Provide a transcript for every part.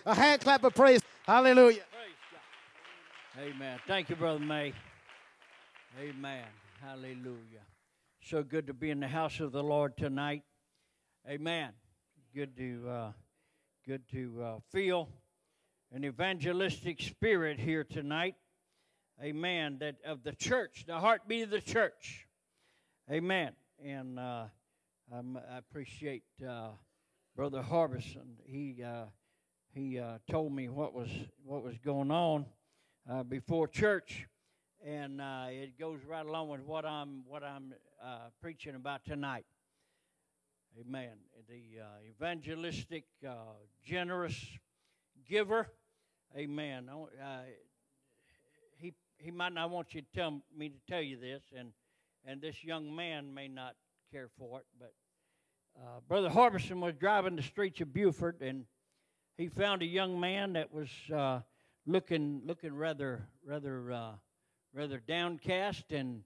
A hand clap of praise. Hallelujah. Praise God. Amen. Thank you, Brother May. Amen. Hallelujah. So good to be in the house of the Lord tonight. Amen. Good to feel an evangelistic spirit here tonight. Amen. That of the church, the heartbeat of the church. Amen. And I appreciate Brother Harbison. He told me what was going on before church, and it goes right along with what I'm preaching about tonight. Amen. The evangelistic, generous giver. Amen. He might not want you to tell me to tell you this, and this young man may not care for it, but Brother Harbison was driving the streets of Beaufort, and he found a young man that was looking rather downcast and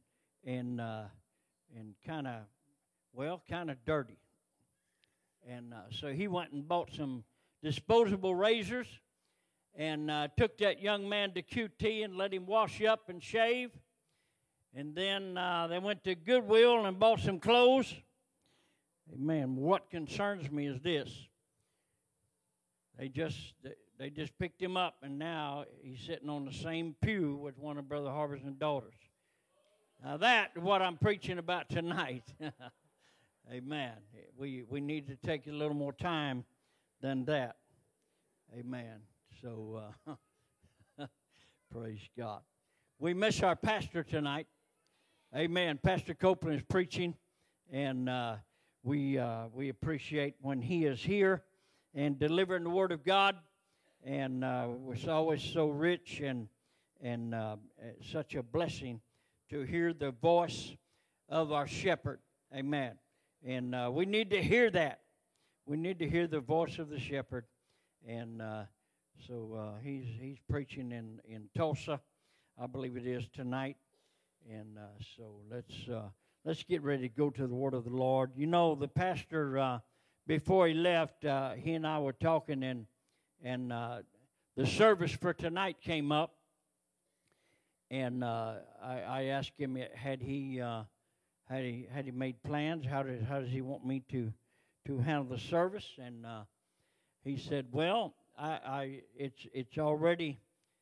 kind of dirty. And so he went and bought some disposable razors and took that young man to QT and let him wash up and shave. And then they went to Goodwill and bought some clothes. Amen. What concerns me is this. They just picked him up, and now he's sitting on the same pew with one of Brother Harberson's daughters. Now that is what I'm preaching about tonight. Amen. We need to take a little more time than that. Amen. So, praise God. We miss our pastor tonight. Amen. Pastor Copeland is preaching, and we appreciate when he is here and delivering the Word of God. And it's always so rich and such a blessing to hear the voice of our shepherd. Amen. And we need to hear that. We need to hear the voice of the shepherd. And so he's preaching in Tulsa, I believe it is tonight. And so let's get ready to go to the Word of the Lord. You know, the pastor, before he left, he and I were talking, and the service for tonight came up. And I asked him, had he made plans? How does he want me to handle the service? And he said, "Well, it's already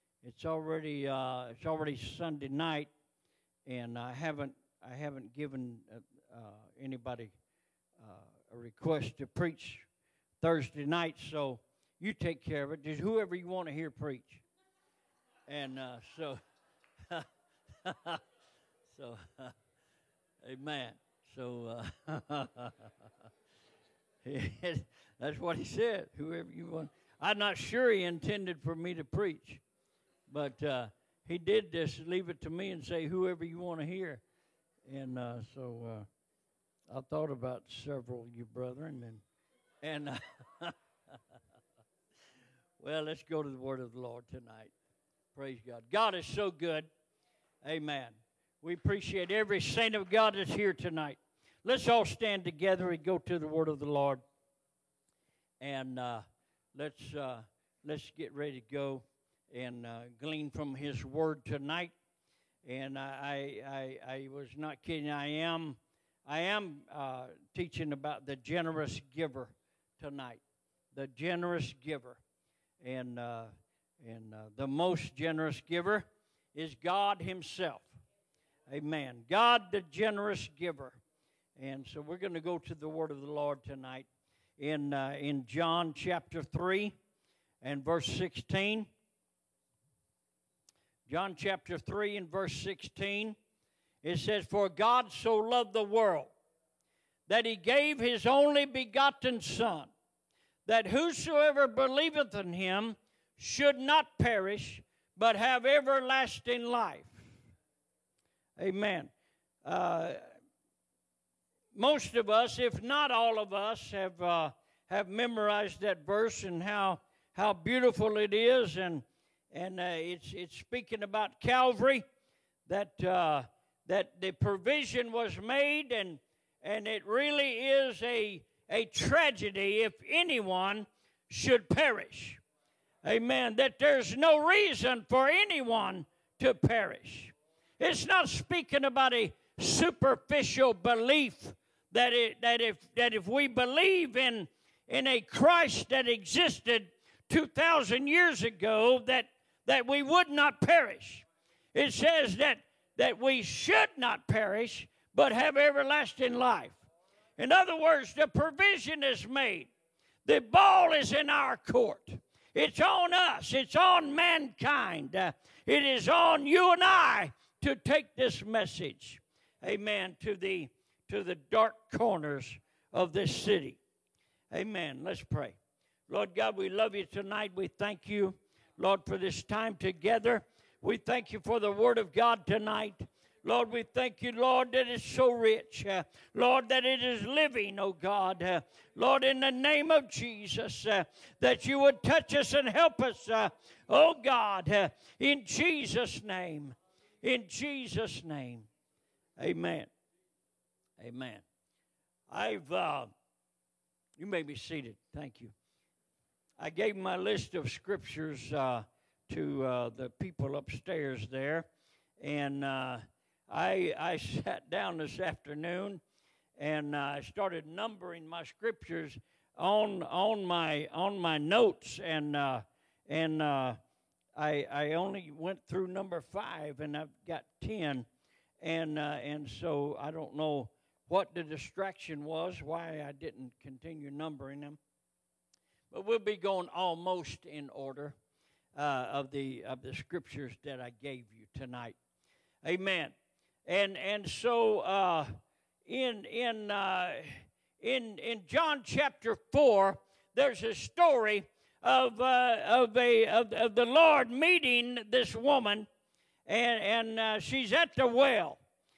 Sunday night, and I haven't given anybody a request to preach Thursday night, so you take care of it. Just whoever you want to hear preach." And so. So, amen. So, that's what he said. Whoever you want. I'm not sure he intended for me to preach, but he did just leave it to me and say, whoever you want to hear. And so I thought about several of you brethren, and well, let's go to the Word of the Lord tonight. Praise God. God is so good. Amen. We appreciate every saint of God that's here tonight. Let's all stand together and go to the Word of the Lord. And let's get ready to go and glean from His Word tonight. And I was not kidding. I am teaching about the generous giver tonight. The generous giver. And the most generous giver is God Himself. Amen. God, the generous giver. And so we're going to go to the Word of the Lord tonight in John chapter 3 and verse 16. John chapter 3 and verse 16. It says, "For God so loved the world that He gave His only begotten Son, that whosoever believeth in Him should not perish, but have everlasting life." Amen. Most of us, if not all of us, have memorized that verse and how beautiful it is, and it's speaking about Calvary, that the provision was made, and it really is a tragedy if anyone should perish. Amen. That there's no reason for anyone to perish. It's not speaking about a superficial belief that if we believe in a Christ that existed 2,000 years ago, that we would not perish. It says that we should not perish, but have everlasting life. In other words, the provision is made. The ball is in our court. It's on us. It's on mankind. It is on you and I to take this message, amen, to the dark corners of this city. Amen. Let's pray. Lord God, we love you tonight. We thank you, Lord, for this time together. We thank you for the Word of God tonight. Lord, we thank you, Lord, that it's so rich. Lord, that it is living, oh God. Lord, in the name of Jesus, that you would touch us and help us, oh God, in Jesus' name. In Jesus' name. Amen. Amen. You may be seated. Thank you. I gave my list of scriptures to the people upstairs there, and I sat down this afternoon and I started numbering my scriptures on my notes, and I only went through number 5, and I've got 10, and so I don't know what the distraction was, why I didn't continue numbering them. But we'll be going almost in order of the scriptures that I gave you tonight. Amen. And so in John chapter 4, there's a story of the Lord meeting this woman, and she's at the well,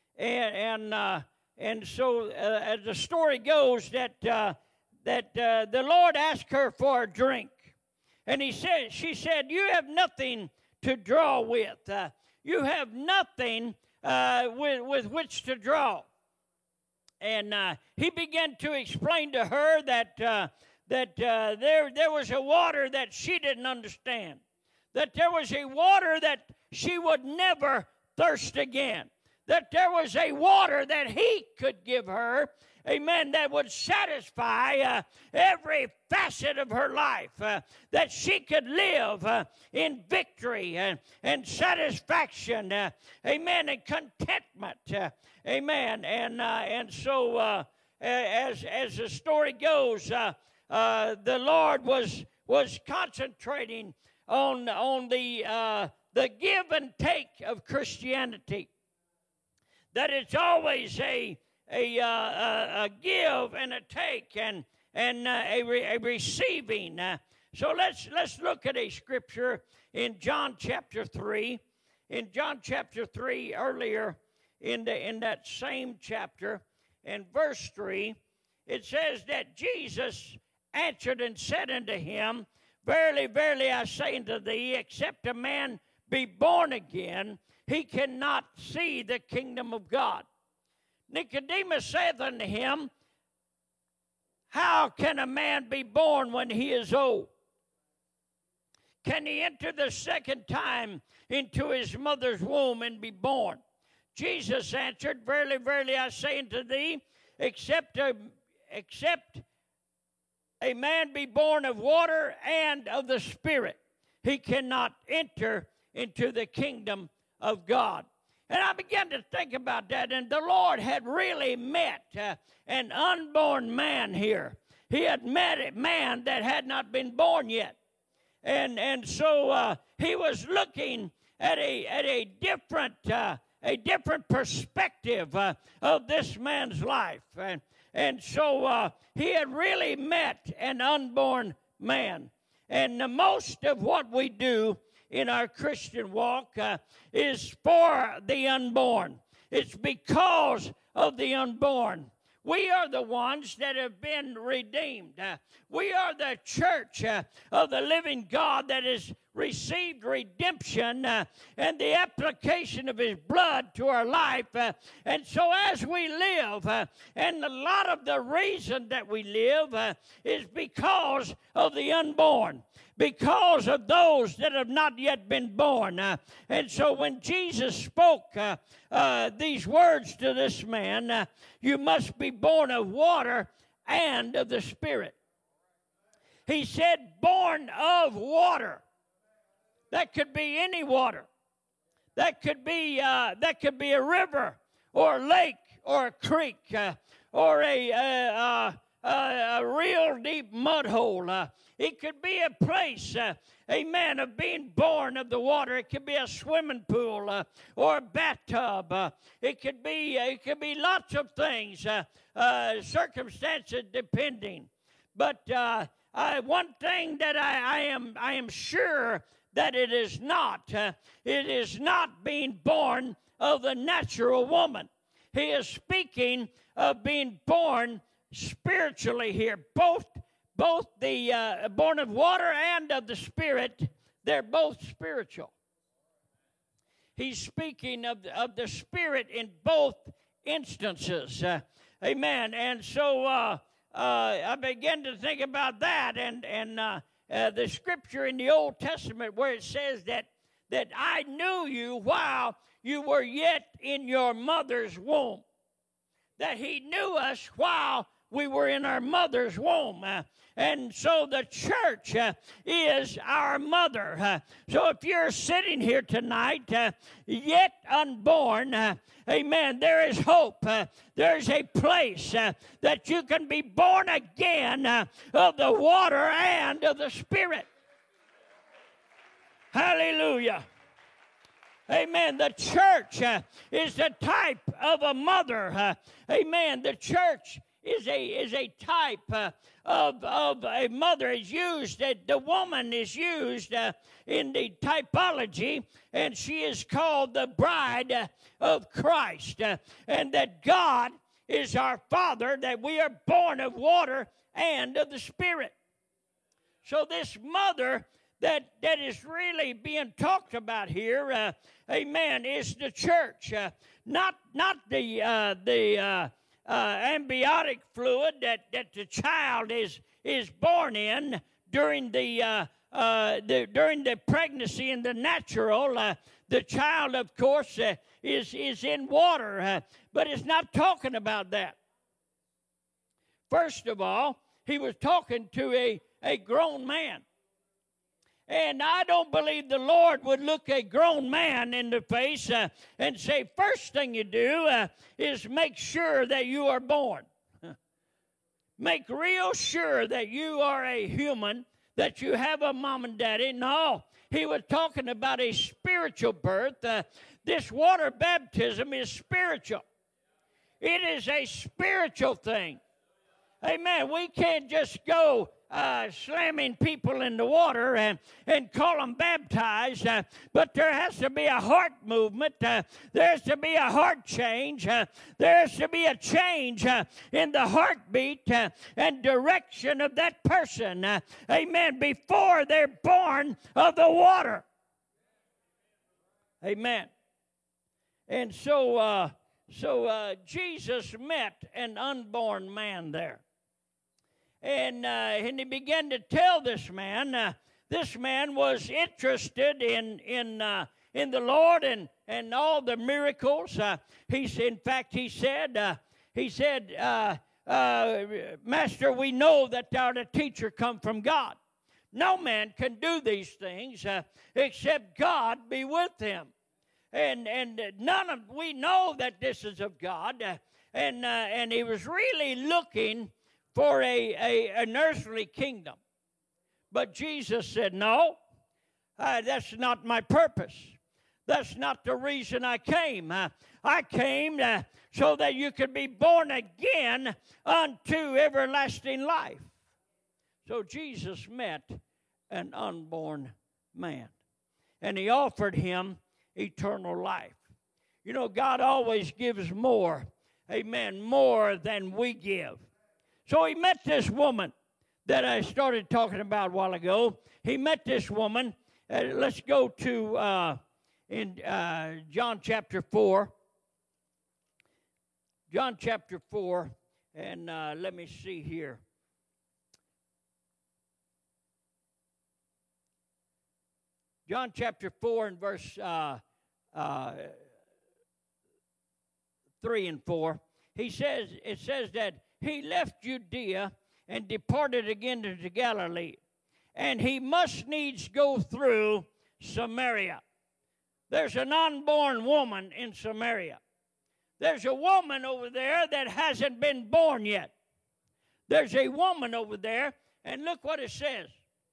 and so as the story goes, that the Lord asked her for a drink, and she said, "You have nothing to draw with. You have nothing with which to draw." And he began to explain to her that there was a water that she didn't understand, that there was a water that she would never thirst again, that there was a water that he could give her, amen, that would satisfy every facet of her life, that she could live in victory and satisfaction, amen, and contentment, amen. And so as the story goes, the Lord was concentrating on the give and take of Christianity, that it's always a give and a take and a receiving. So let's look at a scripture in John chapter 3. In John chapter 3, earlier in that same chapter, in verse 3, it says that Jesus answered and said unto him, "Verily, verily, I say unto thee, except a man be born again, he cannot see the kingdom of God." Nicodemus saith unto him, "How can a man be born when he is old? Can he enter the second time into his mother's womb and be born?" Jesus answered, "Verily, verily, I say unto thee, except a man be born of water and of the Spirit, he cannot enter into the kingdom of God." And I began to think about that, and the Lord had really met an unborn man here. He had met a man that had not been born yet. And so he was looking at a different perspective of this man's life. And so he had really met an unborn man. And most of what we do in our Christian walk is for the unborn. It's because of the unborn. We are the ones that have been redeemed. We are the church of the living God that is received redemption and the application of His blood to our life. And so as we live, and a lot of the reason that we live is because of the unborn, because of those that have not yet been born. And so when Jesus spoke these words to this man, you must be born of water and of the Spirit. He said, born of water. That could be any water. That could be a river or a lake or a creek or a real deep mud hole. It could be a place, amen, of being born of the water. It could be a swimming pool or a bathtub. It could be lots of things, circumstances depending. But one thing that I am sure that it is not being born of the natural woman. He is speaking of being born spiritually here. Both the born of water and of the Spirit, they're both spiritual. He's speaking of the Spirit in both instances. Amen. And so I began to think about that, and the scripture in the Old Testament where it says that I knew you while you were yet in your mother's womb. That He knew us while we were in our mother's womb. And so the church is our mother. So if you're sitting here tonight, yet unborn, amen, there is hope. There's a place that you can be born again of the water and of the Spirit. Hallelujah. Amen. The church is the type of a mother. Amen. The church is a type of a mother. Is used, the woman is used in the typology, and she is called the bride of Christ. And that God is our Father, that we are born of water and of the Spirit. So this mother that is really being talked about here, amen, is the church, not the amniotic fluid that the child is born in during the pregnancy in the natural. The child, of course, is in water, but it's not talking about that. First of all, he was talking to a grown man. And I don't believe the Lord would look a grown man in the face and say, first thing you do is make sure that you are born. Make real sure that you are a human, that you have a mom and daddy. No, he was talking about a spiritual birth. This water baptism is spiritual. It is a spiritual thing. Amen. We can't just go slamming people in the water and call them baptized, but there has to be a heart movement. There has to be a heart change. There has to be a change in the heartbeat and direction of that person. Amen. Before they're born of the water. Amen. And so Jesus met an unborn man there. And he began to tell this man was interested in the Lord and all the miracles. He said, Master, we know that thou art a teacher come from God. No man can do these things except God be with him. And we know that this is of God. And he was really looking for an earthly kingdom. But Jesus said, no, that's not my purpose. That's not the reason I came. I came so that you could be born again unto everlasting life. So Jesus met an unborn man, and he offered him eternal life. You know, God always gives more, amen, more than we give. So he met this woman that I started talking about a while ago. He met this woman, let's go to in John chapter 4. John chapter 4, and let me see here. John chapter 4 and verse 3 and 4. It says that he left Judea and departed again to Galilee, and he must needs go through Samaria. There's an unborn woman in Samaria. There's a woman over there that hasn't been born yet. There's a woman over there, and look what it says.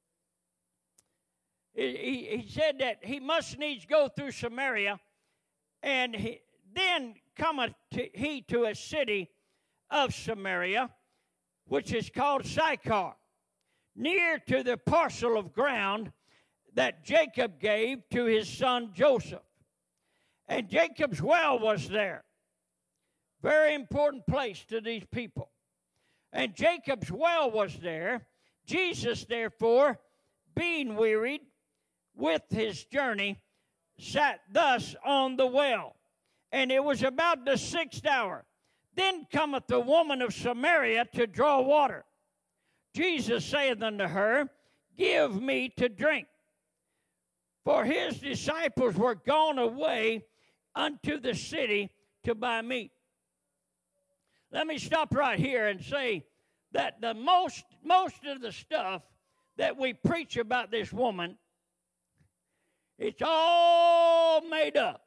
He said that he must needs go through Samaria, and then cometh he to a city of Samaria, which is called Sychar, near to the parcel of ground that Jacob gave to his son Joseph. And Jacob's well was there. Very important place to these people. And Jacob's well was there. Jesus, therefore, being wearied with his journey, sat thus on the well. And it was about the 6th hour. Then cometh the woman of Samaria to draw water. Jesus saith unto her, Give me to drink. For his disciples were gone away unto the city to buy meat. Let me stop right here and say that the most of the stuff that we preach about this woman, it's all made up.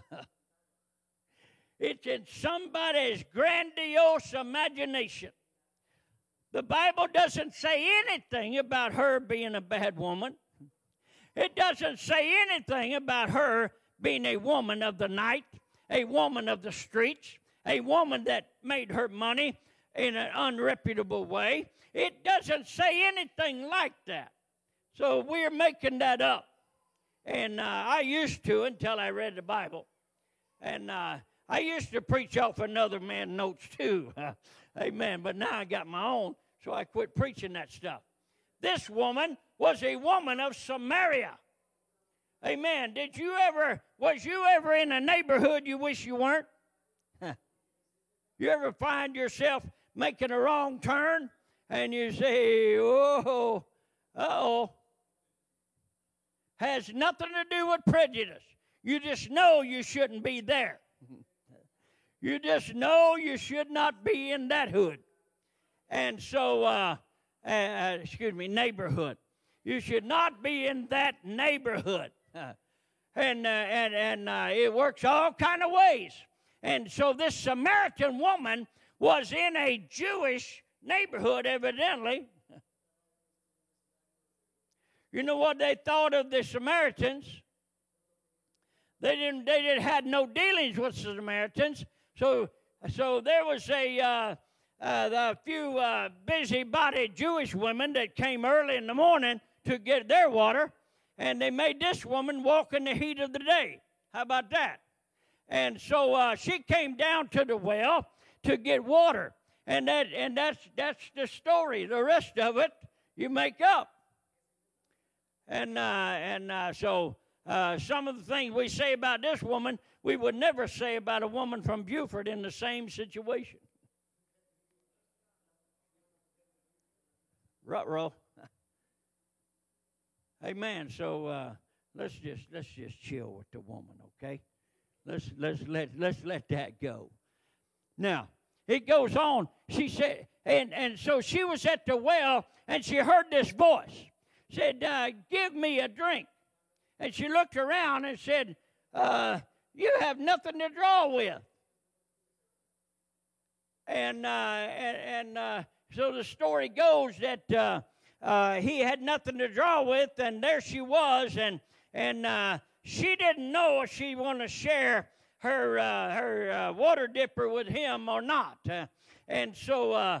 It's in somebody's grandiose imagination. The Bible doesn't say anything about her being a bad woman. It doesn't say anything about her being a woman of the night, a woman of the streets, a woman that made her money in an unreputable way. It doesn't say anything like that. So we're making that up. And I used to until I read the Bible. And I used to preach off another man's notes too. Amen. But now I got my own, so I quit preaching that stuff. This woman was a woman of Samaria. Amen. Was you ever in a neighborhood you wish you weren't? You ever find yourself making a wrong turn and you say, oh, uh-oh. Has nothing to do with prejudice. You just know you shouldn't be there. You just know you should not be in that hood. And so, neighborhood. You should not be in that neighborhood. And it works all kind of ways. And so this Samaritan woman was in a Jewish neighborhood, evidently. You know what they thought of the Samaritans? They had no dealings with the Samaritans. So there was a few busybody Jewish women that came early in the morning to get their water, and they made this woman walk in the heat of the day. How about that? And so she came down to the well to get water, and that's the story. The rest of it you make up. So some of the things we say about this woman, we would never say about a woman from Beaufort in the same situation. Ruh-roh. Amen. So let's just chill with the woman, okay? Let's let that go. Now it goes on. She said, and so she was at the well, and she heard this voice. Said, give me a drink. And she looked around and said, you have nothing to draw with. And so the story goes that he had nothing to draw with, and there she was, and she didn't know if she wanted to share her water dipper with him or not. And so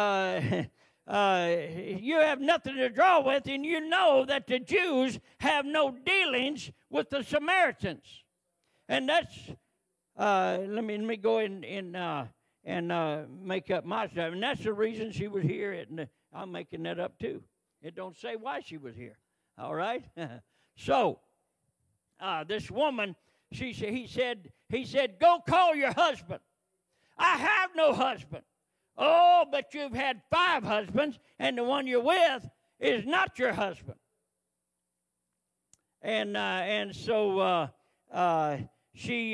you have nothing to draw with, and you know that the Jews have no dealings with the Samaritans. And that's, let me go in and make up my stuff. And that's the reason she was here. And I'm making that up too. It don't say why she was here. All right? So, this woman, he said, go call your husband. I have no husband. Oh, but you've had 5 husbands, and the one you're with is not your husband. And so she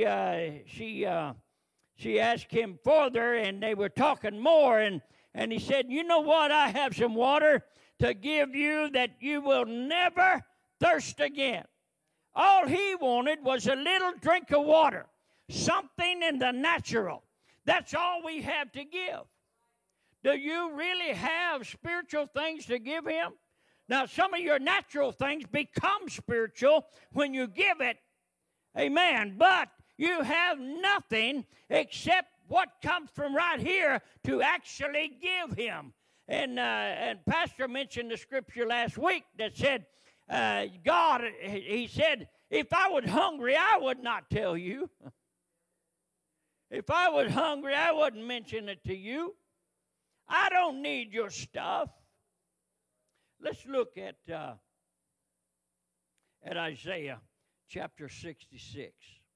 asked him further, and they were talking more, and he said, you know what, I have some water to give you that you will never thirst again. All he wanted was a little drink of water, something in the natural. That's all we have to give. Do you really have spiritual things to give him? Now, some of your natural things become spiritual when you give it. Amen. But you have nothing except what comes from right here to actually give him. And Pastor mentioned the scripture last week that said, God, he said, if I was hungry, I would not tell you. If I was hungry, I wouldn't mention it to you. I don't need your stuff. Let's look at Isaiah chapter 66.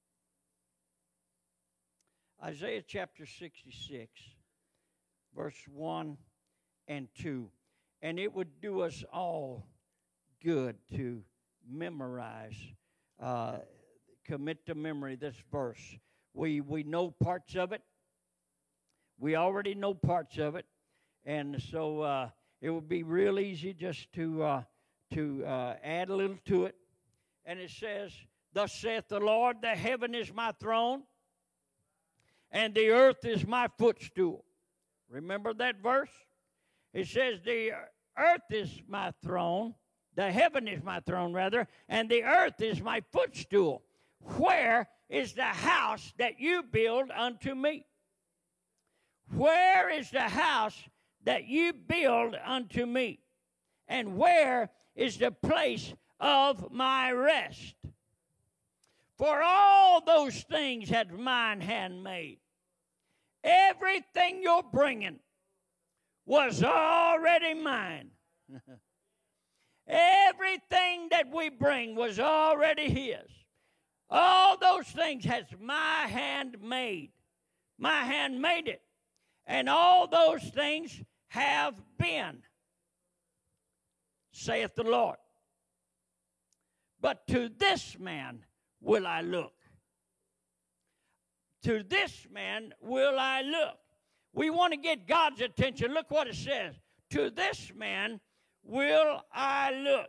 Isaiah chapter 66, verse 1 and 2. And it would do us all good to memorize, commit to memory this verse. We know parts of it. We already know parts of it. And so it would be real easy just to add a little to it. And it says, thus saith the Lord, the heaven is my throne, and the earth is my footstool. Remember that verse? It says, the earth is my throne, the heaven is my throne, rather, and the earth is my footstool. Where is the house that you build unto me? Where is the house that you build unto me? And where is the place of my rest? For all those things hath mine hand made. Everything you're bringing was already mine. Everything that we bring was already his. All those things has my hand made. My hand made it. And all those things have been, saith the Lord. But to this man will I look. To this man will I look. We want to get God's attention. Look what it says. To this man will I look.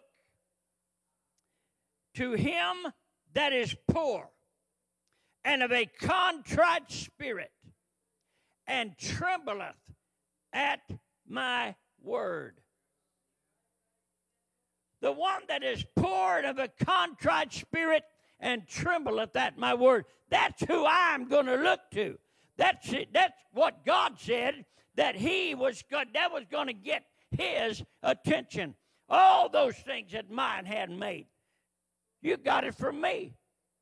To him that is poor and of a contrite spirit, and trembleth at my word. The one that is poor and of a contrite spirit and trembleth at my word. That's who I'm going to look to. That's it. That's what God said that he was good. That was going to get his attention. All those things that mine had made. You got it from me.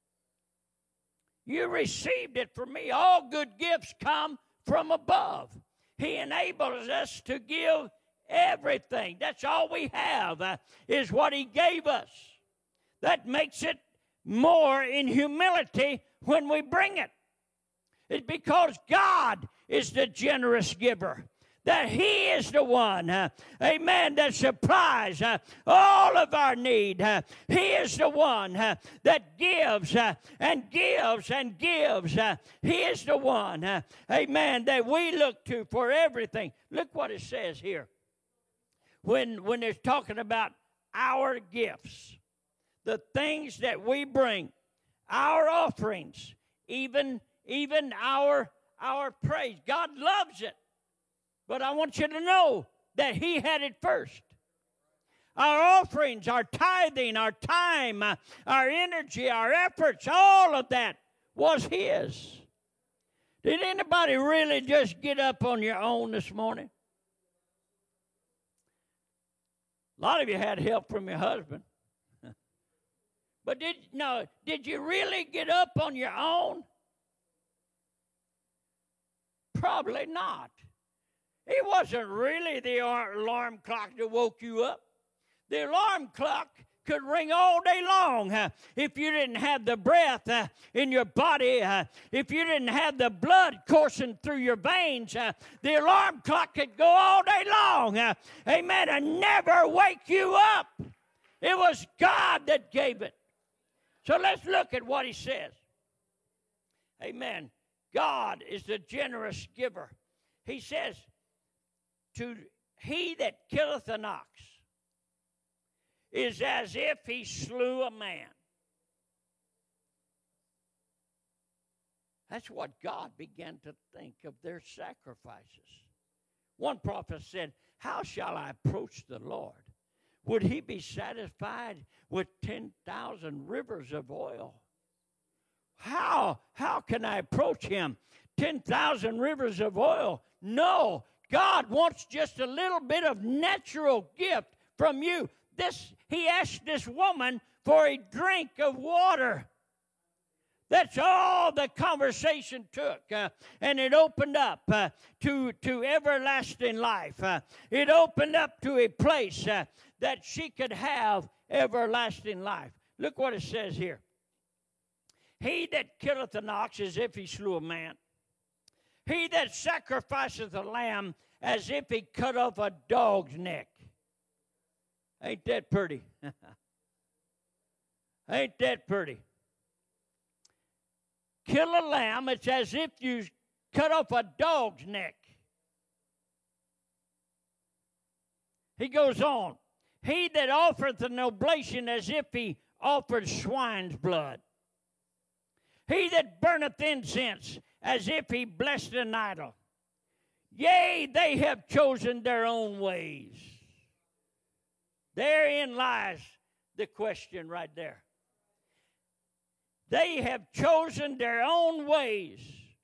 You received it from me. All good gifts come from above. He enables us to give everything. That's all we have is what he gave us. That makes it more in humility when we bring it. It's because God is the generous giver. That he is the one, amen, that supplies all of our need. He is the one that gives and gives and gives. He is the one, amen, that we look to for everything. Look what it says here. When it's talking about our gifts, the things that we bring, our offerings, even our praise. God loves it. But I want you to know that he had it first. Our offerings, our tithing, our time, our energy, our efforts, all of that was his. Did anybody really just get up on your own this morning? A lot of you had help from your husband. But did you really get up on your own? Probably not. It wasn't really the alarm clock that woke you up. The alarm clock could ring all day long. If you didn't have the breath in your body, if you didn't have the blood coursing through your veins, the alarm clock could go all day long. Amen. And never wake you up. It was God that gave it. So let's look at what he says. Amen. God is the generous giver. He says, to he that killeth an ox is as if he slew a man. That's what God began to think of their sacrifices. One prophet said, how shall I approach the Lord? Would he be satisfied with 10,000 rivers of oil? How can I approach him? 10,000 rivers of oil? No, God wants just a little bit of natural gift from you. He asked this woman for a drink of water. That's all the conversation took. And it opened up to everlasting life. It opened up to a place that she could have everlasting life. Look what it says here. He that killeth an ox as if he slew a man. He that sacrificeth a lamb as if he cut off a dog's neck. Ain't that pretty? Ain't that pretty? Kill a lamb, it's as if you cut off a dog's neck. He goes on. He that offereth an oblation as if he offered swine's blood. He that burneth incense as if he blessed an idol. Yea, they have chosen their own ways. Therein lies the question right there. They have chosen their own ways,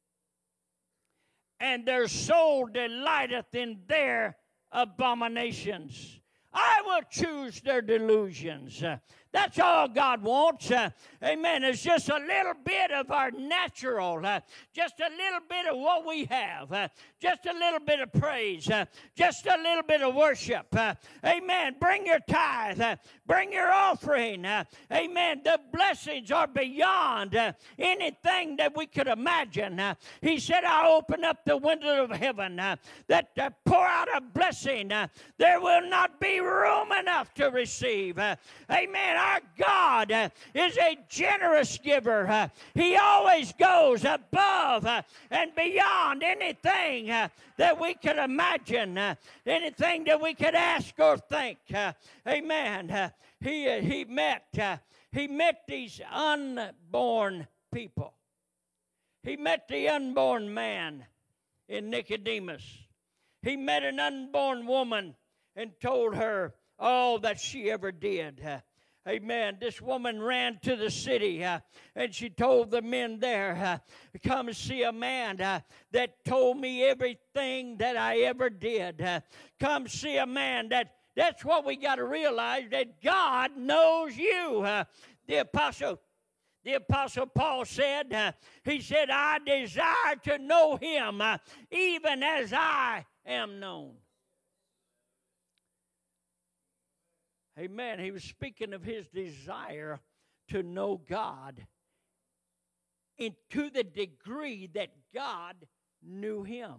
and their soul delighteth in their abominations. I will choose their delusions. That's all God wants. Amen. It's just a little bit of our natural, just a little bit of what we have, just a little bit of praise, just a little bit of worship. Amen. Bring your tithe, bring your offering. Amen. The blessings are beyond anything that we could imagine. He said, I'll open up the window of heaven that pour out a blessing. There will not be room enough to receive. Amen. Our God is a generous giver. He always goes above and beyond anything that we could imagine, anything that we could ask or think. Amen. He met these unborn people. He met the unborn man in Nicodemus. He met an unborn woman and told her all that she ever did. Amen. This woman ran to the city and she told the men there, come see a man that told me everything that I ever did. Come see a man that's what we got to realize, that God knows you. The Apostle Paul said, he said, I desire to know him even as I am known. Amen. He was speaking of his desire to know God, and to the degree that God knew him.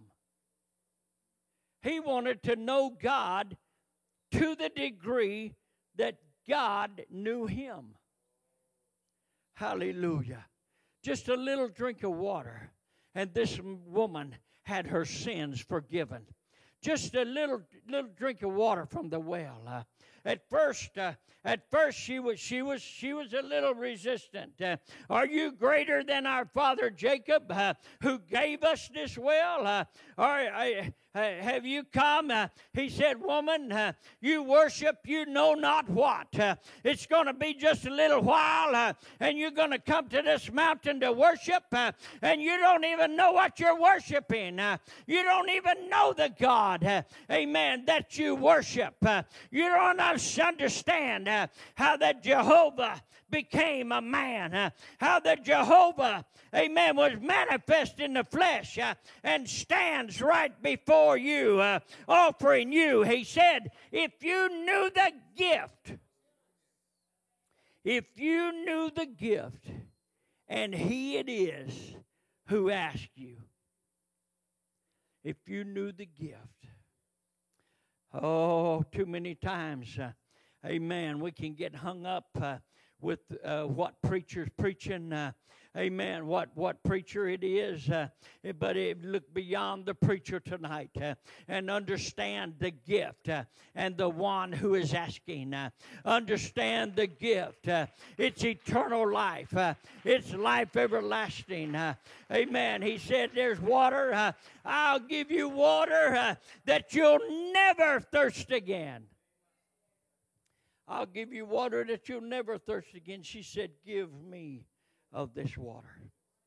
He wanted to know God to the degree that God knew him. Hallelujah. Just a little drink of water, and this woman had her sins forgiven. Just a little drink of water from the well. At first, she was a little resistant. Are you greater than our father Jacob, who gave us this well? Have you come? He said, woman, you worship you know not what. It's going to be just a little while, and you're going to come to this mountain to worship, and you don't even know what you're worshiping. You don't even know the God, amen, that you worship. You don't understand how that Jehovah became a man, how that Jehovah, amen, was manifest in the flesh and stands right before you, offering you. He said, if you knew the gift If you knew the gift, and He it is who asked you, if you knew the gift. Oh, too many times, amen, we can get hung up with what preacher's preaching, amen, what preacher it is, but look beyond the preacher tonight and understand the gift and the one who is asking. Understand the gift. It's eternal life. It's life everlasting. Amen. He said there's water. I'll give you water that you'll never thirst again. I'll give you water that you'll never thirst again. She said, give me of this water.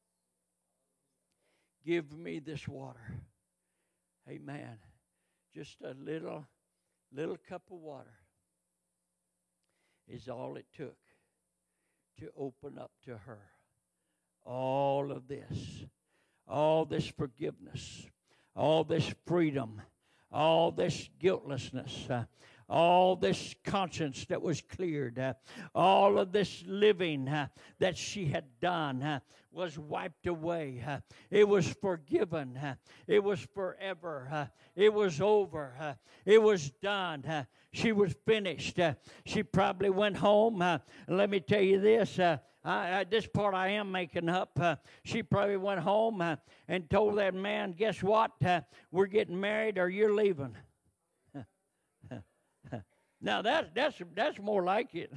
Give me this water. Amen. Just a little cup of water is all it took to open up to her all of this. All this forgiveness. All this freedom. All this guiltlessness. All this conscience that was cleared, all of this living that she had done was wiped away. It was forgiven. It was forever. It was over. It was done. She was finished. She probably went home. Let me tell you this. This part I am making up. She probably went home and told that man, guess what? We're getting married or you're leaving. Now, that's more like it.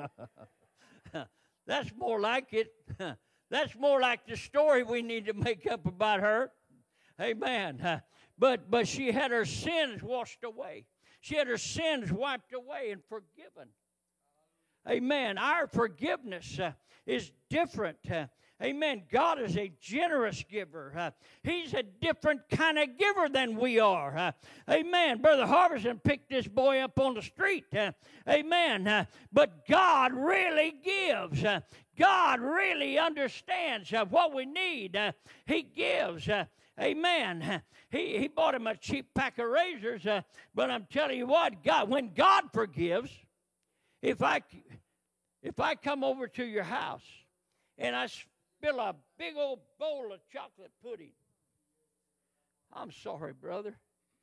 That's more like it. That's more like the story we need to make up about her. Amen. But she had her sins washed away. She had her sins wiped away and forgiven. Amen. Our forgiveness is different. Amen. God is a generous giver. He's a different kind of giver than we are. Amen. Brother Harbison picked this boy up on the street. Amen. But God really gives. God really understands what we need. He gives. Amen. He bought him a cheap pack of razors. But I'm telling you what, when God forgives, if I come over to your house and I spill a big old bowl of chocolate pudding, I'm sorry, brother.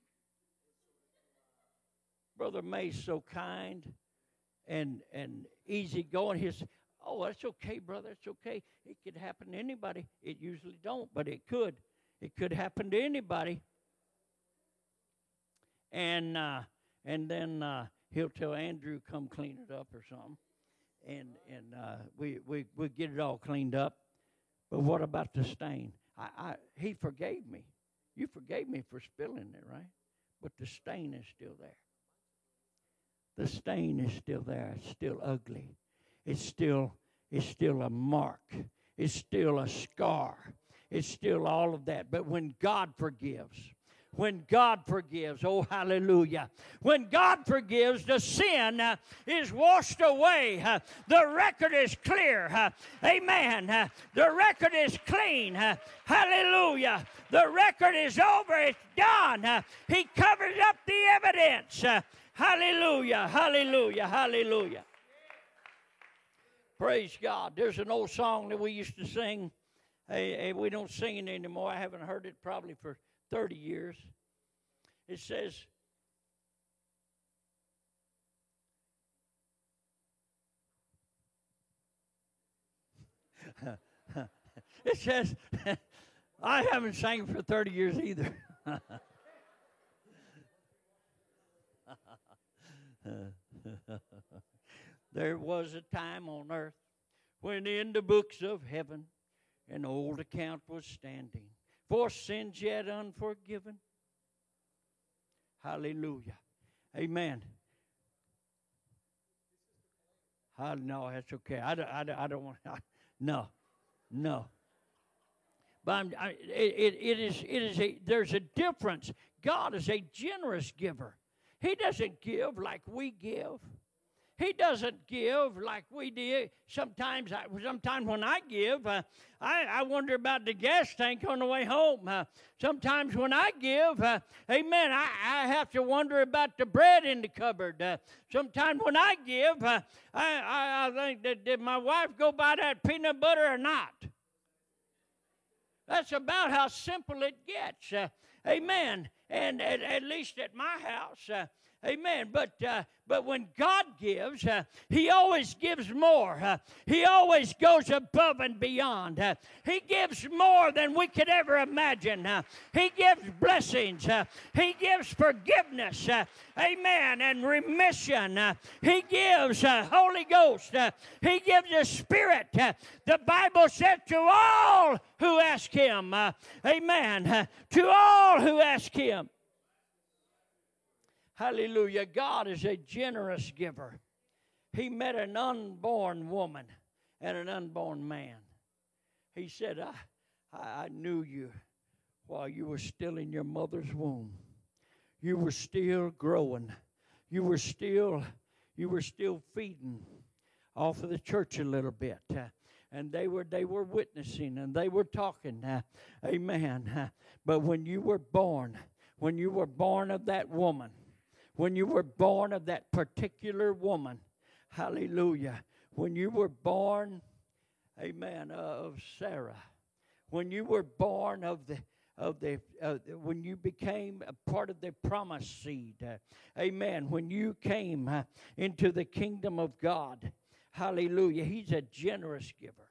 Brother May's so kind and easygoing. He's, oh, that's okay, brother. It's okay. It could happen to anybody. It usually don't, but it could. It could happen to anybody. And then he'll tell Andrew, come clean it up or something. And we get it all cleaned up. But what about the stain? He forgave me. You forgave me for spilling it, right? But the stain is still there. The stain is still there. It's still ugly. It's still a mark. It's still a scar. It's still all of that. But when God forgives, oh hallelujah, when God forgives, the sin is washed away. The record is clear. Amen. The record is clean. Hallelujah. The record is over. It's done. He covers up the evidence. Hallelujah. Hallelujah. Hallelujah. Praise God. There's an old song that we used to sing. We don't sing it anymore. I haven't heard it probably for 30 years. It says, I haven't sang for 30 years either. There was a time on earth when in the books of heaven an old account was standing for sins yet unforgiven. Hallelujah. Amen. No, that's okay. I don't want. No. But there's a difference. God is a generous giver. He doesn't give like we give. He doesn't give like we did. Sometimes when I give, I wonder about the gas tank on the way home. Sometimes when I give, amen, I have to wonder about the bread in the cupboard. Sometimes when I give, I think that did my wife go buy that peanut butter or not? That's about how simple it gets. Amen. And at least at my house, amen. But when God gives, He always gives more. He always goes above and beyond. He gives more than we could ever imagine. He gives blessings. He gives forgiveness. Amen. And remission. He gives Holy Ghost. He gives the Spirit. The Bible said to all who ask Him. Amen. To all who ask Him. Hallelujah. God is a generous giver. He met an unborn woman and an unborn man. He said, I knew you while you were still in your mother's womb. You were still growing. You were still feeding off of the church a little bit. And they were witnessing and they were talking. Amen. But when you were born of that woman, when you were born of that particular woman, hallelujah, when you were born, amen, of Sarah, when you were born when you became a part of the promised seed, amen, when you came into the kingdom of God, hallelujah, He's a generous giver.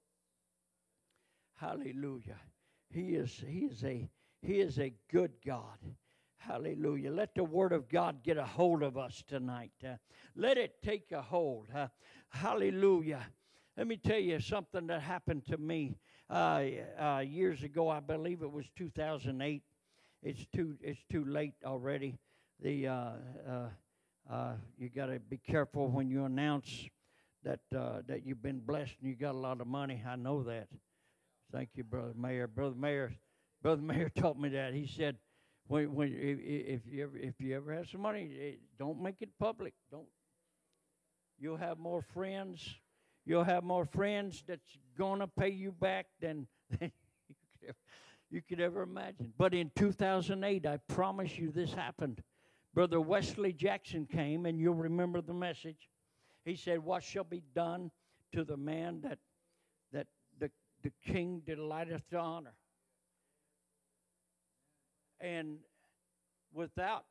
Hallelujah. He is a good God. Hallelujah. Let the Word of God get a hold of us tonight. Let it take a hold. Hallelujah. Let me tell you something that happened to me years ago. I believe it was 2008. It's too late already. You got to be careful when you announce that you've been blessed and you got a lot of money. I know that. Thank you, Brother Mayor. Brother Mayor taught me that. He said, if you ever have some money, don't make it public. You'll have more friends. You'll have more friends that's gonna pay you back than you could ever imagine. But in 2008, I promise you, this happened. Brother Wesley Jackson came, and you'll remember the message. He said, "What shall be done to the man that the king delighteth to honor?" And without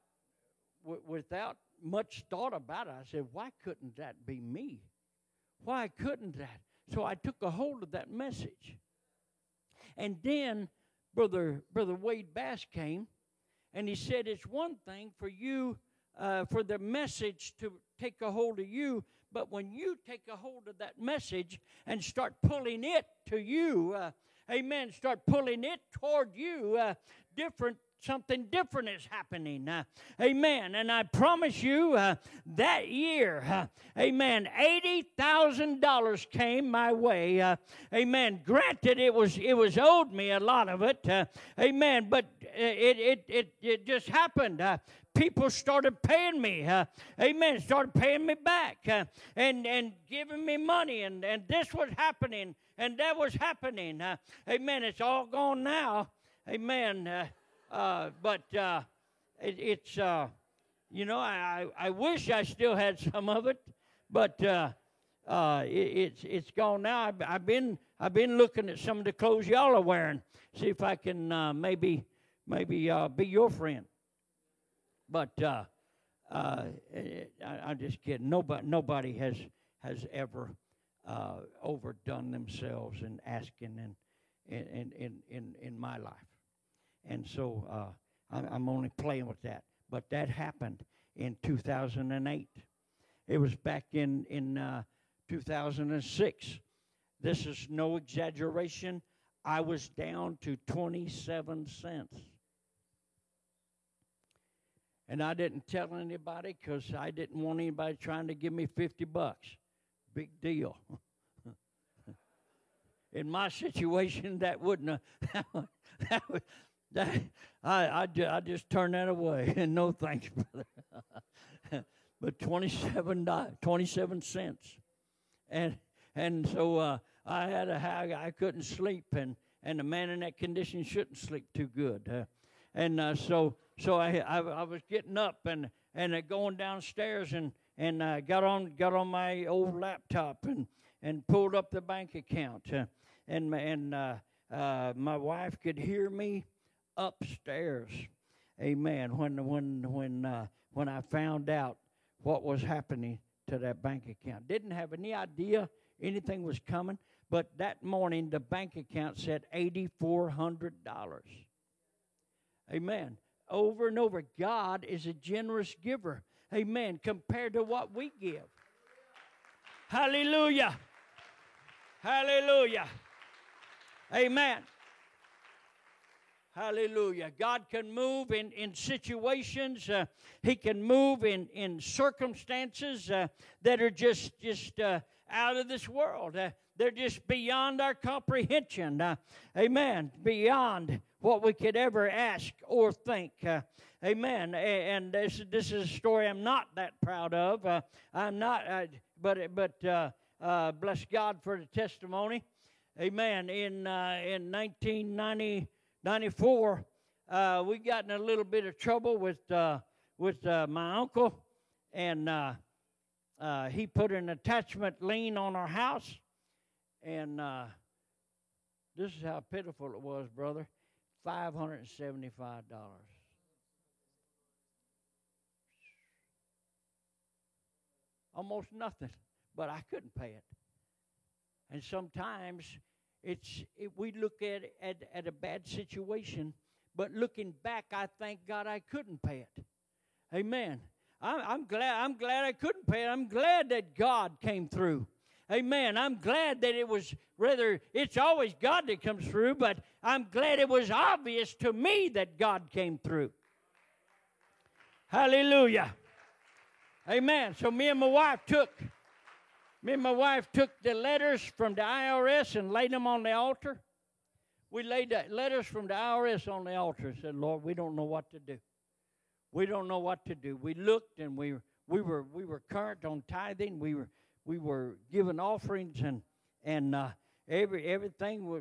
much thought about it, I said, why couldn't that be me? Why couldn't that? So I took a hold of that message. And then Brother Wade Bass came, and he said, it's one thing for you, for the message to take a hold of you, but when you take a hold of that message and start pulling it to you, amen, start pulling it toward you, something different is happening. Amen. And I promise you, that year, amen, $80,000 came my way. Amen. Granted, it was owed me, a lot of it. Amen. But it just happened. People started paying me. Amen. Started paying me back and giving me money. And this was happening. And that was happening. Amen. It's all gone now. Amen. But it's I wish I still had some of it, but it's gone now. I've been looking at some of the clothes y'all are wearing, see if I can maybe be your friend. But I'm just kidding. Nobody has ever overdone themselves in asking in my life. And so I'm only playing with that. But that happened in 2008. It was back in 2006. This is no exaggeration. I was down to 27 cents. And I didn't tell anybody because I didn't want anybody trying to give me $50. Big deal. In my situation, that wouldn't have... I just turned that away. No thanks, brother. but 27 cents. And so I couldn't sleep, and a man in that condition shouldn't sleep too good. So I was getting up and going downstairs and got on my old laptop and pulled up the bank account. My wife could hear me upstairs. Amen. When I found out what was happening to that bank account, didn't have any idea anything was coming. But that morning, the bank account said $8,400. Amen. Over and over, God is a generous giver. Amen. Compared to what we give. Hallelujah. Hallelujah. Amen. Hallelujah. God can move in situations. He can move in circumstances that are just out of this world. They're just beyond our comprehension. Amen. Beyond what we could ever ask or think. Amen. And this is a story I'm not that proud of. I'm not, but bless God for the testimony. Amen. In 1994, we got in a little bit of trouble with my uncle, and he put an attachment lien on our house, and this is how pitiful it was, brother. $575. Almost nothing, but I couldn't pay it. And sometimes we look at a bad situation, but looking back, I thank God I couldn't pay it. Amen. I'm glad I couldn't pay it. I'm glad that God came through. Amen. I'm glad that it's always God that comes through, but I'm glad it was obvious to me that God came through. Hallelujah. Amen. So me and my wife took the letters from the IRS and laid them on the altar. We laid the letters from the IRS on the altar and said, Lord, we don't know what to do. We don't know what to do. We looked, and we were current on tithing. We were giving offerings, and everything was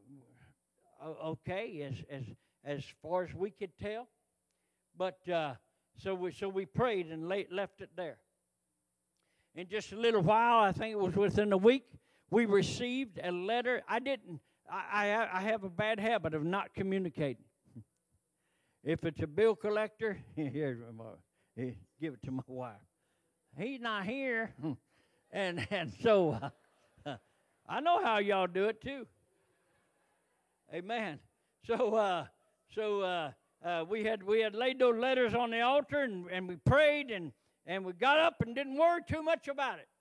okay as far as we could tell. But so we prayed and left it there. In just a little while, I think it was within a week, we received a letter. I have a bad habit of not communicating. If it's a bill collector, give it to my wife. He's not here. And so I know how y'all do it too. Amen. So we had laid those letters on the altar, and we prayed, and we got up and didn't worry too much about it.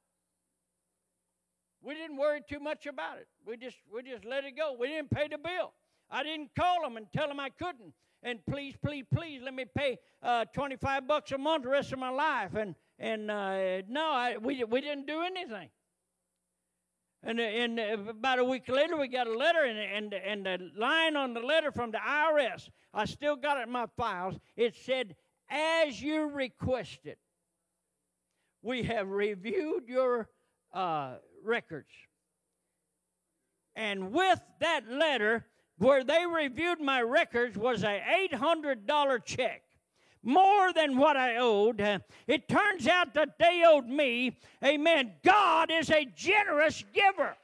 We didn't worry too much about it. We just let it go. We didn't pay the bill. I didn't call them and tell them I couldn't. And please, let me pay $25 a month the rest of my life. We didn't do anything. And about a week later, we got a letter, and the line on the letter from the IRS, I still got it in my files. It said, as you requested, we have reviewed your records. And with that letter, where they reviewed my records, was an $800 check, more than what I owed. It turns out that they owed me. Amen. God is a generous giver.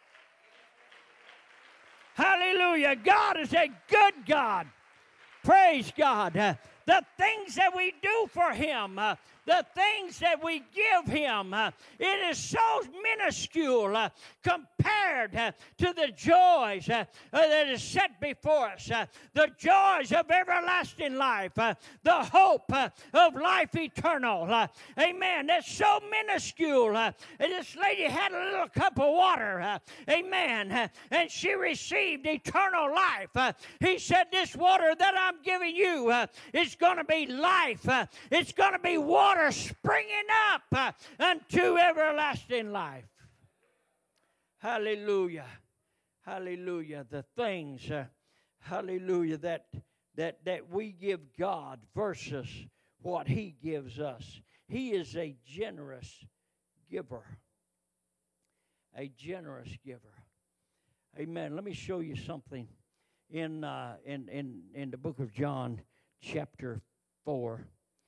Hallelujah. God is a good God. Praise God. The things that we do for Him, the things that we give Him, it is so minuscule compared to the joys that is set before us, the joys of everlasting life, the hope of life eternal. Amen. That's so minuscule. And this lady had a little cup of water. Amen. And she received eternal life. He said, this water that I'm giving you is going to be life. It's going to be water springing up unto everlasting life. Hallelujah. Hallelujah. The things, hallelujah, that we give God versus what He gives us He is a generous giver. A generous giver. Amen. Let me show you something in the book of John, chapter 4.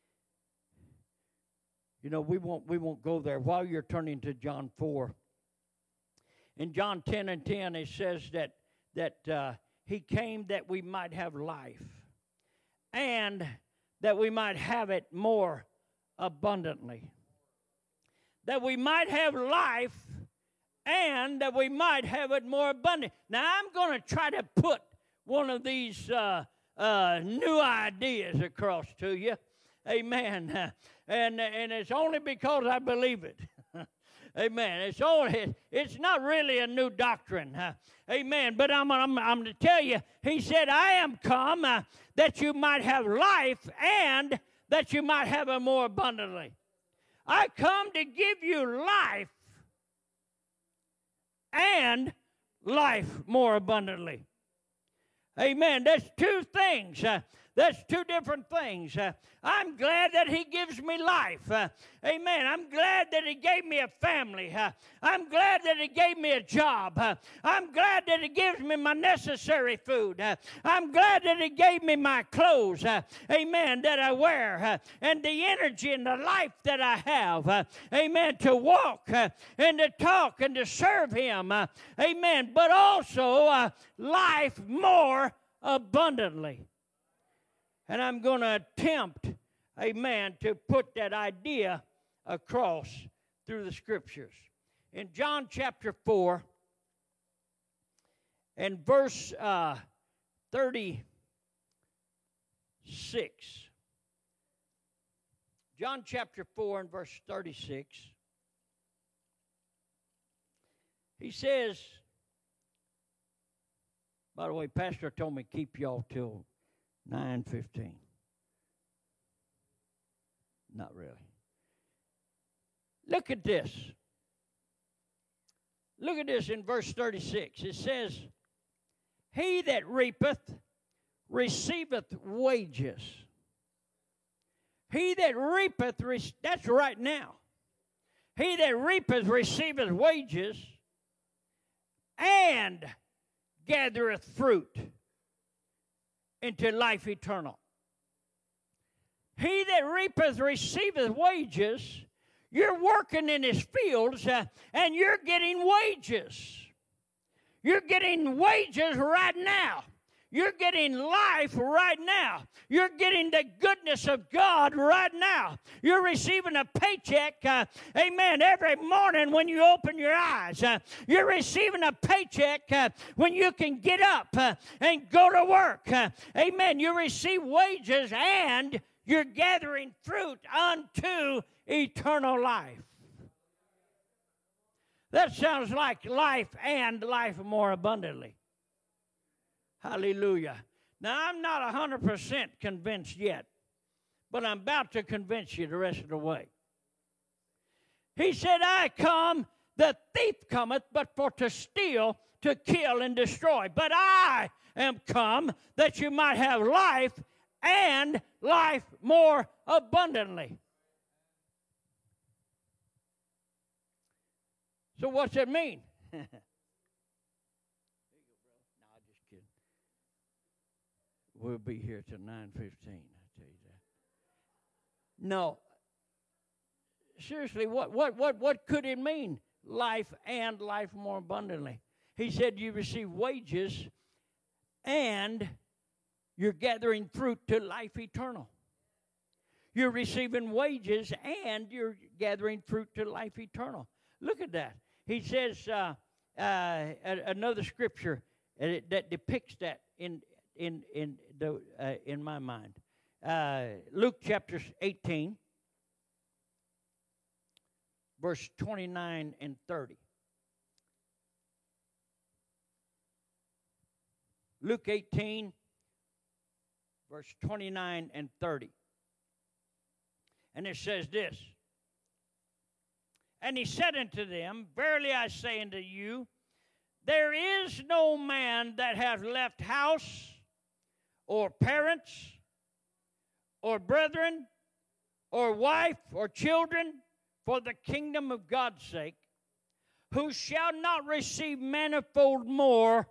You know, we won't go there. While you're turning to John 4, in John 10:10, it says that he came that we might have life, and that we might have it more abundantly. That we might have life, and that we might have it more abundant. Now, I'm going to try to put one of these new ideas across to you. Amen. And it's only because I believe it. Amen. It's not really a new doctrine. Amen. But I'm going to tell you, he said, I am come that you might have life and that you might have it more abundantly. I come to give you life and life more abundantly. Amen. That's two things. That's two different things. I'm glad that he gives me life. Amen. I'm glad that he gave me a family. I'm glad that he gave me a job. I'm glad that he gives me my necessary food. I'm glad that he gave me my clothes. Amen. That I wear. And the energy and the life that I have. Amen. To walk and to talk and to serve him. Amen. But also life more abundantly. And I'm going to attempt, amen, to put that idea across through the Scriptures. In John chapter 4 and verse 36. John chapter 4 and verse 36. He says, by the way, Pastor told me keep y'all till 9:15. Not really. Look at this. Look at this in verse 36. It says, he that reapeth receiveth wages. He that reapeth, that's right now. He that reapeth receiveth wages and gathereth fruit into life eternal. He that reapeth receiveth wages. You're working in his fields and you're getting wages. You're getting wages right now. You're getting life right now. You're getting the goodness of God right now. You're receiving a paycheck, amen, every morning when you open your eyes. You're receiving a paycheck when you can get up and go to work. Amen. You receive wages and you're gathering fruit unto eternal life. That sounds like life and life more abundantly. Hallelujah. Now, I'm not 100% convinced yet, but I'm about to convince you the rest of the way. He said, I come, the thief cometh, but for to steal, to kill, and destroy. But I am come that you might have life and life more abundantly. So what's it mean? We'll be here till 9:15, I tell you that. No. Seriously, what could it mean? Life and life more abundantly. He said you receive wages and you're gathering fruit to life eternal. You're receiving wages and you're gathering fruit to life eternal. Look at that. He says another scripture that depicts that in my mind. Luke chapter 18, verse 29 and 30. Luke 18, verse 29 and 30. And it says this. And he said unto them, verily I say unto you, there is no man that hath left house, or parents, or brethren, or wife or children for the kingdom of God's sake, who shall not receive manifold more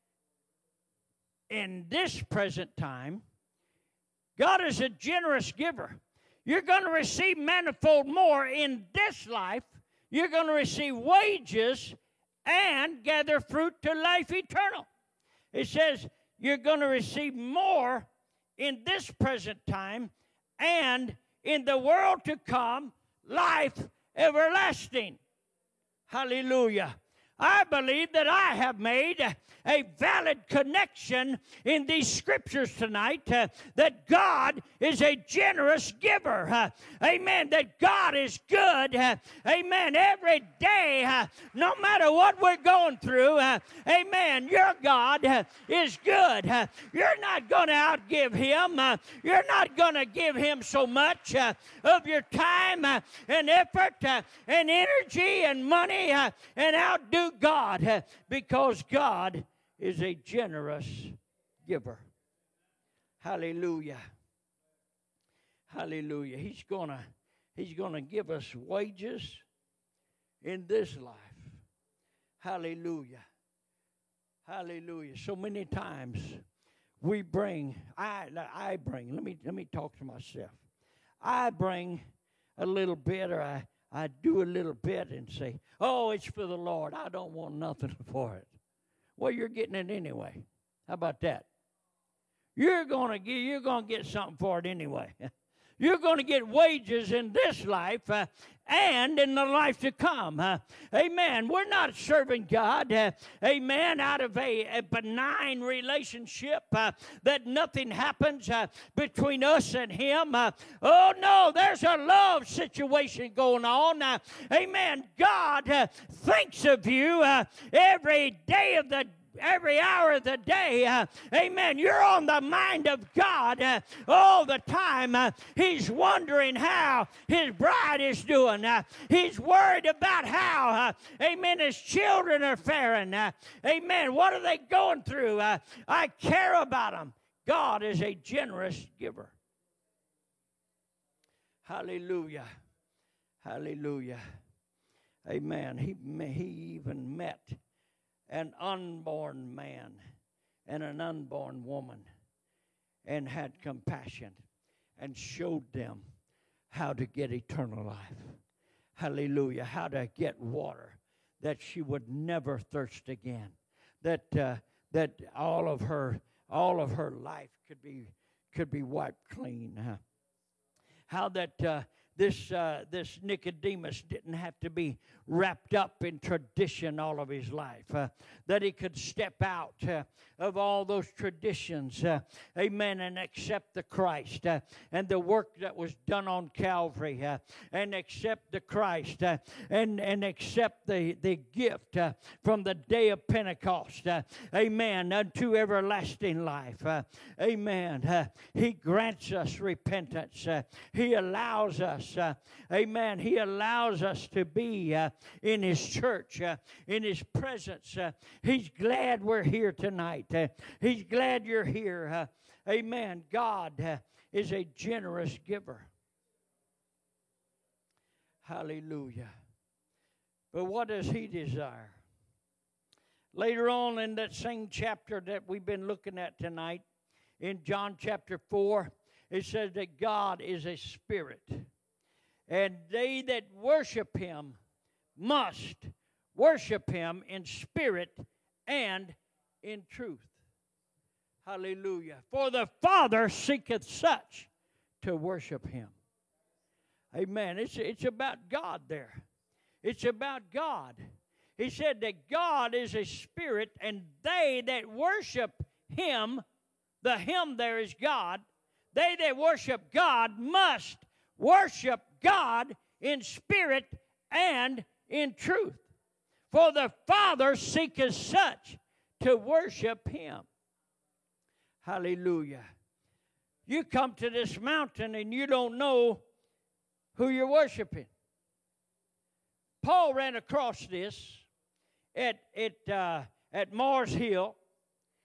in this present time. God is a generous giver. You're going to receive manifold more in this life. You're going to receive wages and gather fruit to life eternal. It says you're going to receive more in this present time and in the world to come, life everlasting. Hallelujah. I believe that I have made a valid connection in these scriptures tonight that God is a generous giver. Amen. That God is good. Amen. Every day, no matter what we're going through, amen, your God is good. You're not going to outgive him. You're not going to give him so much of your time and effort and energy and money and outdo God, because God is a generous giver. Hallelujah. Hallelujah. He's gonna give us wages in this life. Hallelujah. Hallelujah. So many times we bring, I bring, let me talk to myself. I bring a little bit, or I do a little bit and say, oh, it's for the Lord. I don't want nothing for it. Well, you're getting it anyway. How about that? You're gonna get something for it anyway. You're going to get wages in this life and in the life to come. Amen. We're not serving God, amen, out of a benign relationship that nothing happens between us and Him. Oh, no, there's a love situation going on. Amen. God thinks of you every hour of the day. Amen. You're on the mind of God all the time. He's wondering how His bride is doing. He's worried about how, amen, His children are faring. Amen. What are they going through? I care about them. God is a generous giver. Hallelujah. Hallelujah. Amen. He even met an unborn man and an unborn woman, and had compassion and showed them how to get eternal life. Hallelujah. How to get water that she would never thirst again. That all of her life could be wiped clean. How that this Nicodemus didn't have to be wrapped up in tradition all of his life, that he could step out of all those traditions, amen, and accept the Christ and the work that was done on Calvary, and accept the Christ and accept the gift from the day of Pentecost, amen, unto everlasting life. Amen. He grants us repentance. He allows us, amen, He allows us to be in His church, in His presence. He's glad we're here tonight. He's glad you're here. Amen. God is a generous giver. Hallelujah. But what does He desire? Later on in that same chapter that we've been looking at tonight, in John chapter 4, it says that God is a spirit, and they that worship Him must worship Him in spirit and in truth. Hallelujah. For the Father seeketh such to worship Him. Amen. It's about God there. It's about God. He said that God is a spirit, and they that worship Him, the Him there is God, they that worship God must worship God in spirit and in truth. For the Father seeketh such to worship Him. Hallelujah. You come to this mountain and you don't know who you're worshiping. Paul ran across this at Mars Hill,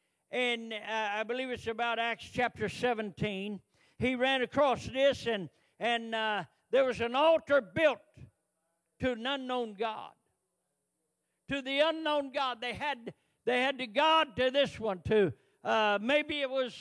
and I believe it's about Acts chapter 17. He ran across this, and there was an altar built to an unknown God. To the unknown God. They had the God to this one too. Maybe it was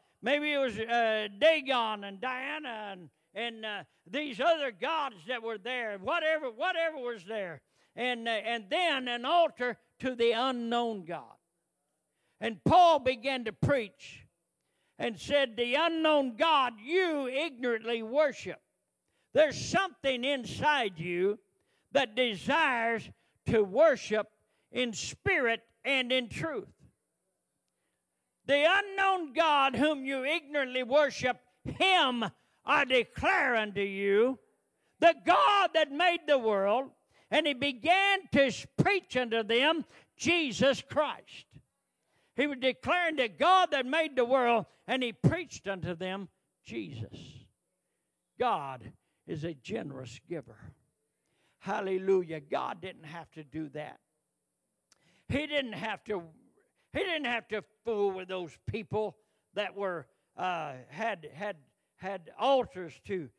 Dagon and Diana and these other gods that were there. Whatever was there, and then an altar to the unknown God. And Paul began to preach and said, "The unknown God you ignorantly worship." There's something inside you that desires to worship in spirit and in truth. The unknown God whom you ignorantly worship, him I declare unto you, the God that made the world. And he began to preach unto them Jesus Christ. He was declaring the God that made the world, and he preached unto them Jesus. God is a generous giver. Hallelujah. God didn't have to do that. He didn't have to fool with those people that were had altars to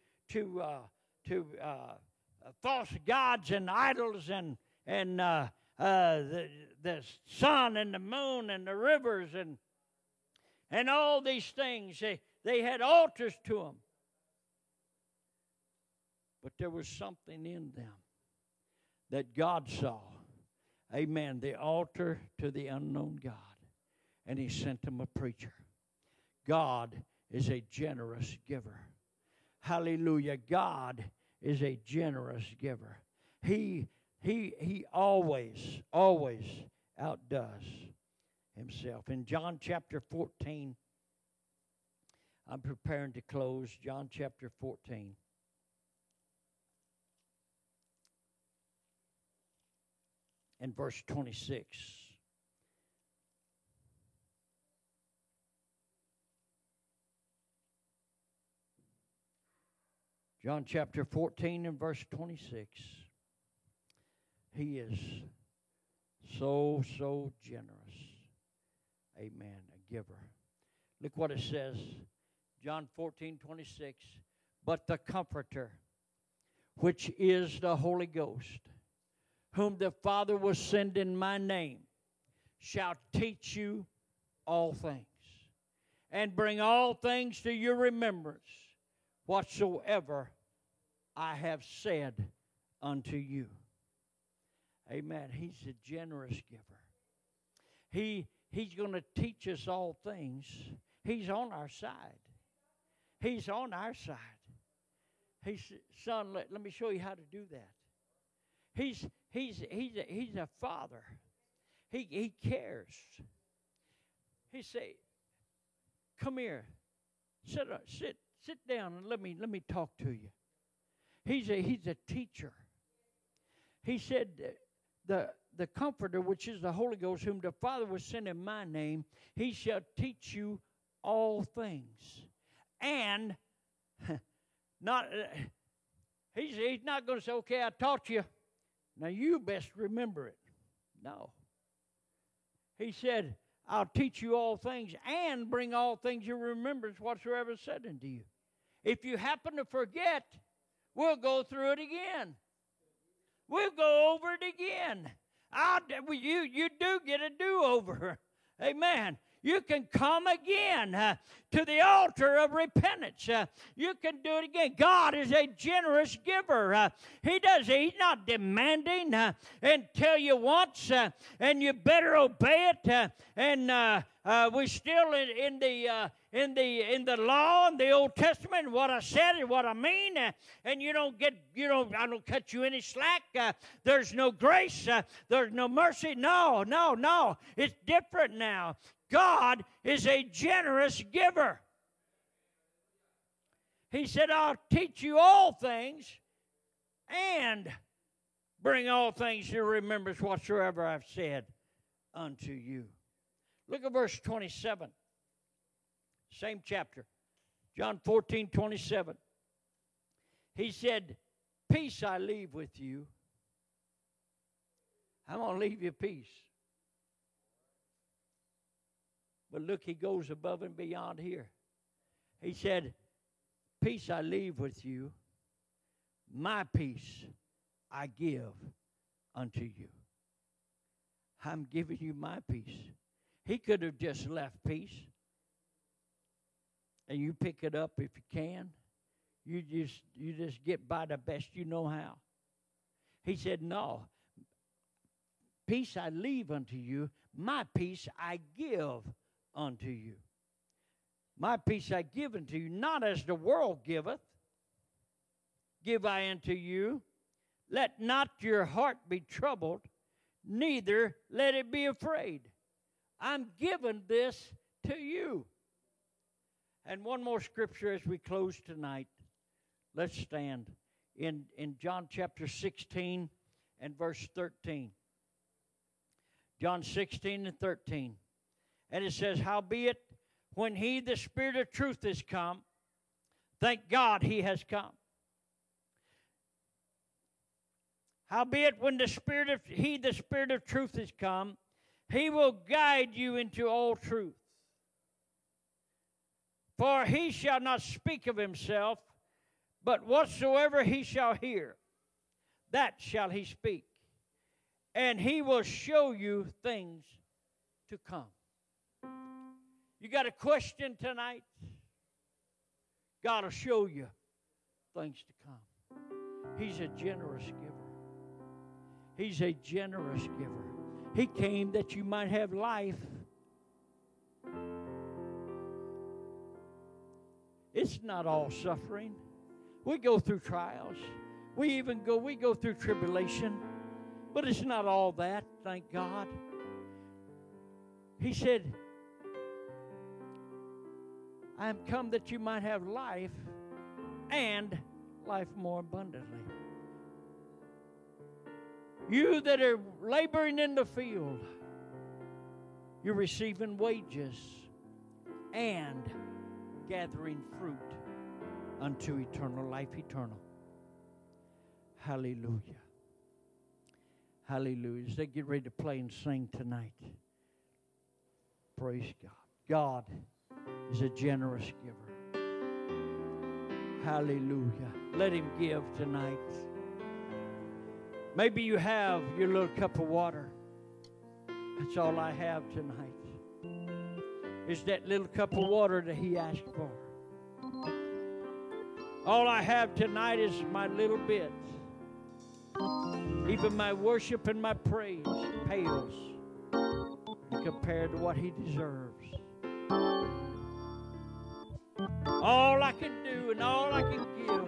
false gods and idols and the sun and the moon and the rivers and all these things. They had altars to them. But there was something in them that God saw. Amen. The altar to the unknown God. And he sent them a preacher. God is a generous giver. Hallelujah. God is a generous giver. He always outdoes himself. In John chapter 14, I'm preparing to close. John chapter 14. And verse 26. John chapter 14 and verse 26. He is so generous. Amen. A giver. Look what it says. John 14:26. But the Comforter, which is the Holy Ghost, whom the Father will send in my name, shall teach you all things, and bring all things to your remembrance, whatsoever I have said unto you. Amen. He's a generous giver. He's going to teach us all things. He's on our side. He's on our side. He said, son, let me show you how to do that. He's a father. He cares. He say, come here. Sit down and let me talk to you. He's a teacher. He said, the Comforter, which is the Holy Ghost, whom the Father will send in my name, he shall teach you all things. And he's not going to say, okay, I taught you. Now you best remember it. No. He said, I'll teach you all things and bring all things to remembrance whatsoever is said unto you. If you happen to forget, we'll go through it again. We'll go over it again. You do get a do-over. Amen. You can come again to the altar of repentance. You can do it again. God is a generous giver. He's not demanding and tell you once and you better obey it. We're still in the law in the Old Testament. What I said is what I mean, and I don't cut you any slack. There's no grace. There's no mercy. No. It's different now. God is a generous giver. He said, I'll teach you all things and bring all things to remembrance whatsoever I've said unto you. Look at verse 27. Same chapter. John 14:27. He said, peace I leave with you. I'm going to leave you peace. But look, he goes above and beyond here. He said, Peace I leave with you, my peace I give unto you. I'm giving you my peace. He could have just left peace. And you pick it up if you can. You just get by the best you know how. He said, no. Peace I leave unto you, my peace I give unto you. My peace I give unto you, not as the world giveth, give I unto you. Let not your heart be troubled, neither let it be afraid. I'm giving this to you. And one more scripture as we close tonight. Let's stand in John chapter 16 and verse 13. John 16 and 13. And it says, howbeit, when he, the Spirit of truth, is come, thank God he has come. Howbeit, when the Spirit of truth is come, he will guide you into all truth. For he shall not speak of himself, but whatsoever he shall hear, that shall he speak. And he will show you things to come. You got a question tonight? God will show you things to come. He's a generous giver. He's a generous giver. He came that you might have life. It's not all suffering. We go through trials. We go through tribulation. But it's not all that, thank God. He said, I am come that you might have life, and life more abundantly. You that are laboring in the field, you're receiving wages and gathering fruit unto eternal life, eternal. Hallelujah. Hallelujah. As they get ready to play and sing tonight, praise God. God is a generous giver. Hallelujah. Let him give tonight. Maybe you have your little cup of water. That's all I have tonight. Is that little cup of water that he asked for. All I have tonight is my little bit. Even my worship and my praise pales compared to what he deserves. All I can do and all I can give.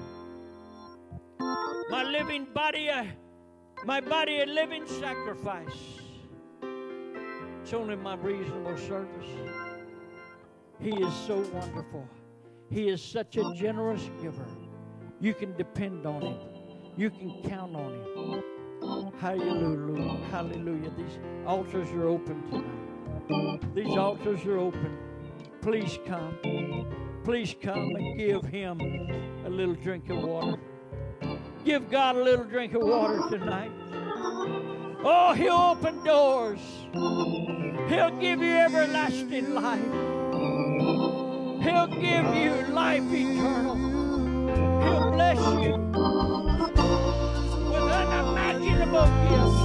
My living body, my body a living sacrifice. It's only my reasonable service. He is so wonderful. He is such a generous giver. You can depend on him. You can count on him. Hallelujah. Hallelujah. These altars are open tonight. These altars are open. Please come. Please come and give him a little drink of water. Give God a little drink of water tonight. Oh, he'll open doors. He'll give you everlasting life. He'll give you life eternal. He'll bless you with unimaginable gifts.